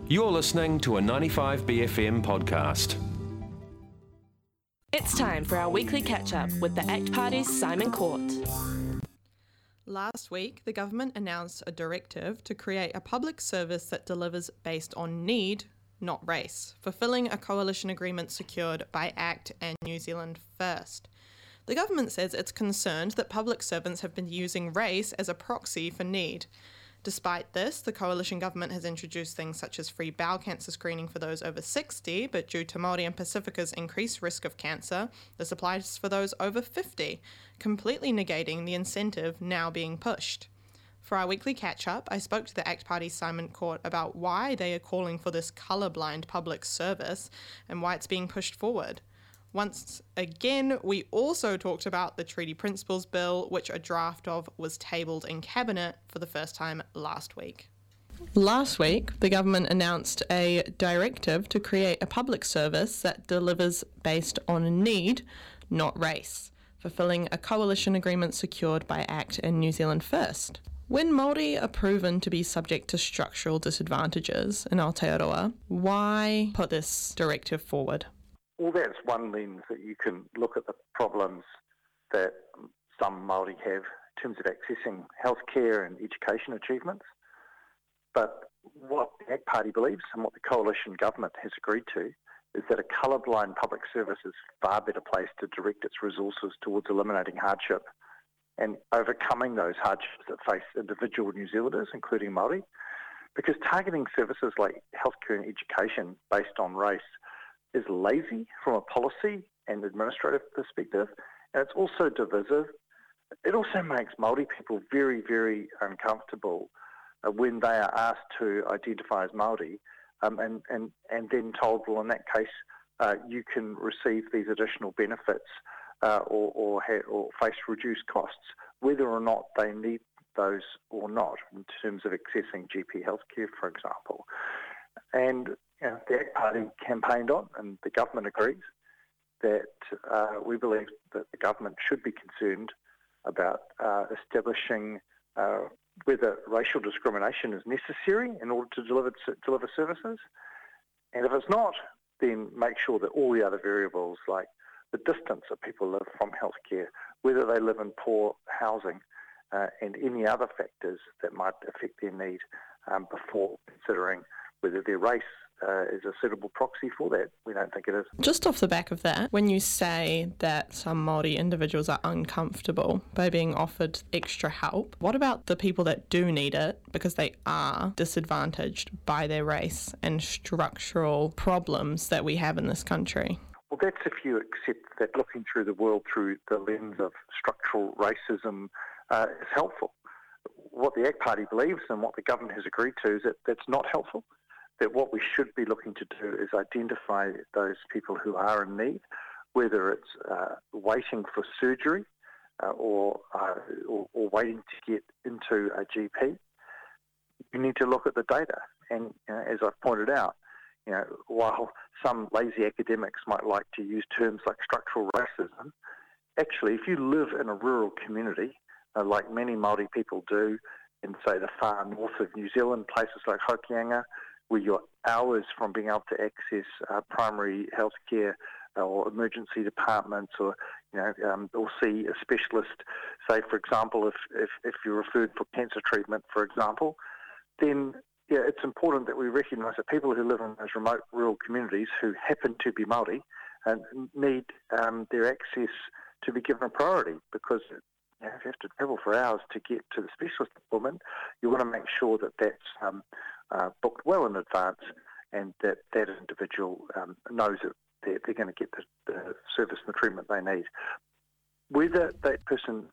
You're listening to a 95BFM podcast. It's time for our weekly catch-up with the ACT Party's Simon Court. Last week, the government announced a directive to create a public service that delivers based on need, not race, fulfilling a coalition agreement secured by ACT and New Zealand First. The government says it's concerned that public servants have been using race as a proxy for need. Despite this, the coalition government has introduced things such as free bowel cancer screening for those over 60, but due to Māori and Pacifica's increased risk of cancer, this applies for those over 50, completely negating the incentive now being pushed. For our weekly catch-up, I spoke to the ACT Party's Simon Court about why they are calling for this colourblind public service and why it's being pushed forward. Once again, we also talked about the Treaty Principles Bill, which a draft of was tabled in Cabinet for the first time last week. Last week, the government announced a directive to create a public service that delivers based on need, not race, fulfilling a coalition agreement secured by ACT and New Zealand First. When Māori are proven to be subject to structural disadvantages in Aotearoa, why put this directive forward? Well, that's one lens that you can look at the problems that some Māori have in terms of accessing healthcare and education achievements. But what the ACT Party believes and what the coalition government has agreed to is that a colourblind public service is far better placed to direct its resources towards eliminating hardship and overcoming those hardships that face individual New Zealanders, including Māori, because targeting services like healthcare and education based on race is lazy from a policy and administrative perspective, and it's also divisive. It also makes Māori people very, very uncomfortable when they are asked to identify as Māori and then told, well, in that case, you can receive these additional benefits or face reduced costs, whether or not they need those or not, in terms of accessing GP healthcare, for example. And the ACT Party campaigned on, and the government agrees, that we believe that the government should be concerned about establishing whether racial discrimination is necessary in order to deliver services. And if it's not, then make sure that all the other variables, like the distance that people live from healthcare, whether they live in poor housing, and any other factors that might affect their need before considering whether their race is a suitable proxy for that. We don't think it is. Just off the back of that, when you say that some Māori individuals are uncomfortable by being offered extra help, what about the people that do need it because they are disadvantaged by their race and structural problems that we have in this country? Well, that's if you accept that looking through the world through the lens of structural racism is helpful. What the ACT Party believes and what the government has agreed to is that that's not helpful, that what we should be looking to do is identify those people who are in need, whether it's waiting for surgery or waiting to get into a GP. You need to look at the data. And as I've pointed out, while some lazy academics might like to use terms like structural racism, actually, if you live in a rural community, like many Māori people do in, say, the far north of New Zealand, places like Hokianga, where you're hours from being able to access primary health care or emergency departments or see a specialist, say, for example, if you're referred for cancer treatment, for example, then it's important that we recognise that people who live in those remote rural communities who happen to be Māori need their access to be given priority, because if you have to travel for hours to get to the specialist appointment, you want to make sure that that's booked well in advance and that individual knows that they're going to get the service and the treatment they need. Whether that person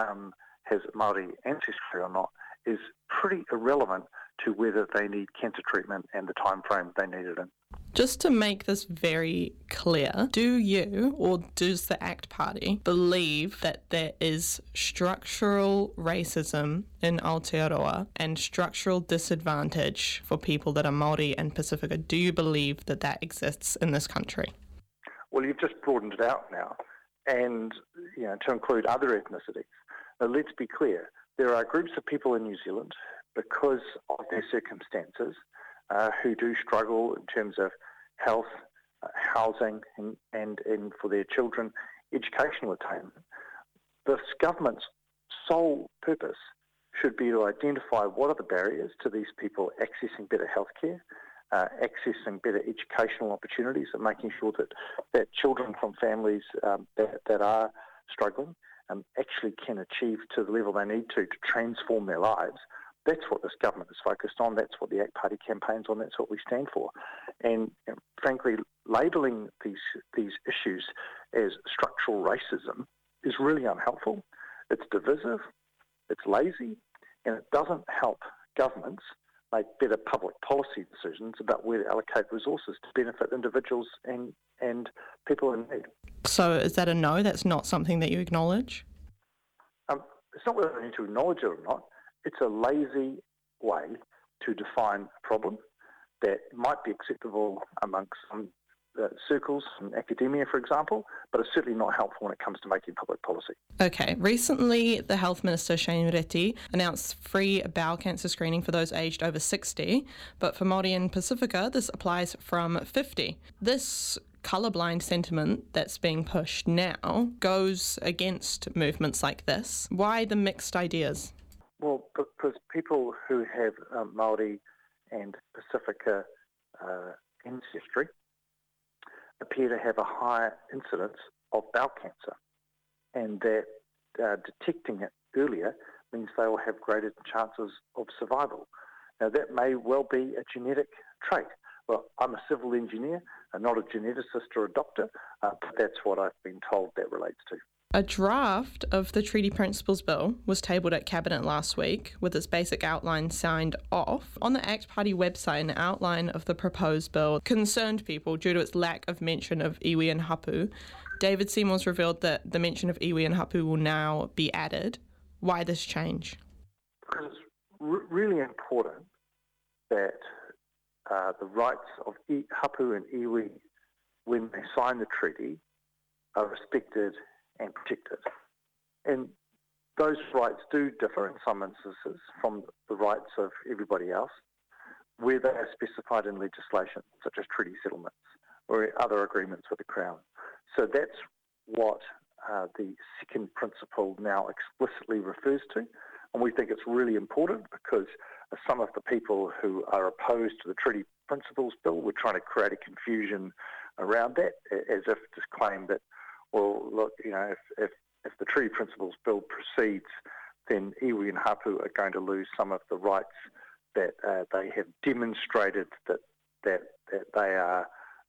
has Māori ancestry or not is pretty irrelevant to whether they need cancer treatment and the time frame they need it in. Just to make this very clear, do you or does the ACT Party believe that there is structural racism in Aotearoa and structural disadvantage for people that are Māori and Pacifica? Do you believe that that exists in this country? Well, you've just broadened it out now, and to include other ethnicities. Now, let's be clear. There are groups of people in New Zealand, because of their circumstances, who do struggle in terms of health, housing, and for their children, educational attainment. This government's sole purpose should be to identify what are the barriers to these people accessing better healthcare, accessing better educational opportunities, and making sure that children from families that are struggling actually can achieve to the level they need to transform their lives. That's what this government is focused on. That's what the ACT Party campaigns on. That's what we stand for. And frankly, labelling these issues as structural racism is really unhelpful. It's divisive, it's lazy, and it doesn't help governments make better public policy decisions about where to allocate resources to benefit individuals and people in need. So is that a no? That's not something that you acknowledge? It's not whether I need to acknowledge it or not. It's a lazy way to define a problem that might be acceptable amongst some circles in academia, for example, but it's certainly not helpful when it comes to making public policy. Okay. Recently, the Health Minister, Shane Reti, announced free bowel cancer screening for those aged over 60, but for Māori and Pacifica, this applies from 50. This colourblind sentiment that's being pushed now goes against movements like this. Why the mixed ideas? Well, because people who have Māori and Pacifica ancestry appear to have a higher incidence of bowel cancer, and that detecting it earlier means they will have greater chances of survival. Now, that may well be a genetic trait. Well, I'm a civil engineer, and not a geneticist or a doctor, but that's what I've been told that relates to. A draft of the Treaty Principles Bill was tabled at Cabinet last week, with its basic outline signed off. On the ACT Party website, an outline of the proposed bill concerned people due to its lack of mention of iwi and hapu. David Seymour's revealed that the mention of iwi and hapu will now be added. Why this change? Because it's really important that the rights of hapu and iwi, when they sign the treaty, are respected and protected. And those rights do differ in some instances from the rights of everybody else, where they are specified in legislation, such as treaty settlements or other agreements with the Crown. So that's what the second principle now explicitly refers to. And we think it's really important because some of the people who are opposed to the Treaty Principles Bill were trying to create a confusion around that, as if to claim that, well, look, you know, if the Treaty Principles Bill proceeds, then iwi and hapu are going to lose some of the rights that they have demonstrated that they are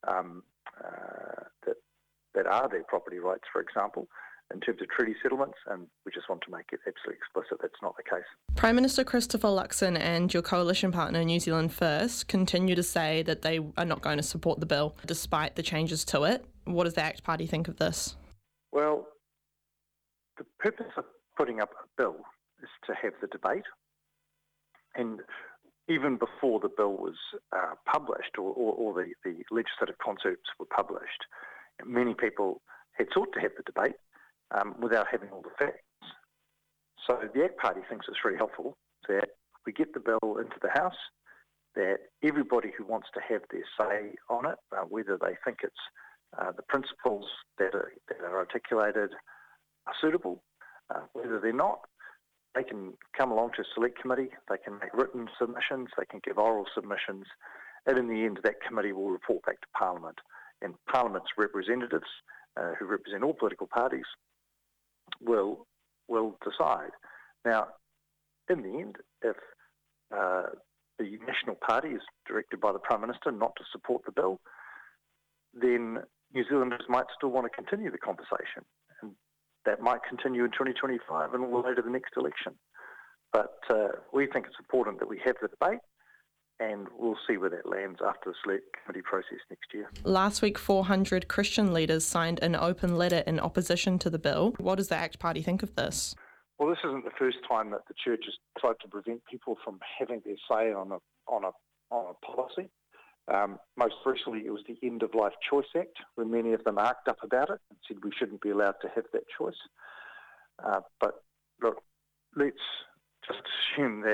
that are their property rights, for example, in terms of treaty settlements, and we just want to make it absolutely explicit that's not the case. Prime Minister Christopher Luxon and your coalition partner New Zealand First continue to say that they are not going to support the bill despite the changes to it. What does the ACT Party think of this? Well, the purpose of putting up a bill is to have the debate, and even before the bill was published or the legislative concepts were published, many people had sought to have the debate without having all the facts. So the ACT Party thinks it's very helpful that we get the bill into the House, that everybody who wants to have their say on it, whether they think it's the principles that are articulated are suitable, whether they're not, they can come along to a select committee, they can make written submissions, they can give oral submissions, and in the end that committee will report back to Parliament. And Parliament's representatives, who represent all political parties, will decide. Now, in the end, if the National Party is directed by the Prime Minister not to support the bill, then New Zealanders might still want to continue the conversation. And that might continue in 2025 and all later the next election. But we think it's important that we have the debate, and we'll see where that lands after the select committee process next year. Last week, 400 Christian leaders signed an open letter in opposition to the bill. What does the ACT Party think of this? Well, this isn't the first time that the church has tried to prevent people from having their say on a policy. Most recently, it was the End of Life Choice Act, where many of them arced up about it and said we shouldn't be allowed to have that choice. But look, let's just assume that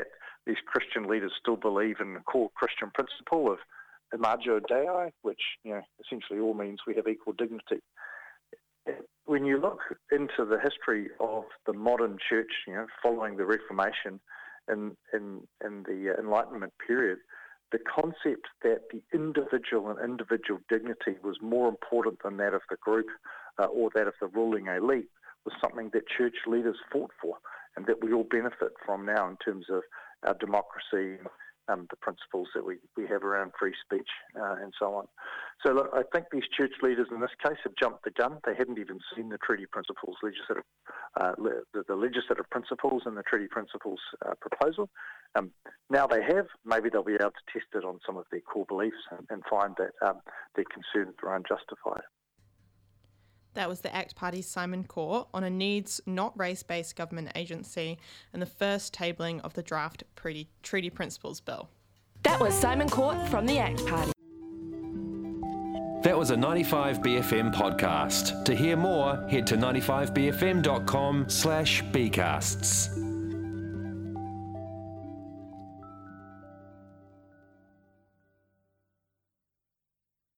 these Christian leaders still believe in the core Christian principle of imago Dei, which essentially all means we have equal dignity. When you look into the history of the modern church, following the Reformation in the Enlightenment period, the concept that the individual and individual dignity was more important than that of the group or that of the ruling elite was something that church leaders fought for, and that we all benefit from now in terms of our democracy, the principles that we have around free speech and so on. So look, I think these church leaders in this case have jumped the gun. They hadn't even seen the treaty principles, the legislative principles and the treaty principles proposal. Now they have, maybe they'll be able to test it on some of their core beliefs and find that their concerns are unjustified. That was the ACT Party's Simon Court on a needs, not race-based government agency and the first tabling of the draft Treaty Principles Bill. That was Simon Court from the ACT Party. That was a 95BFM podcast. To hear more, head to 95bfm.com/bcasts.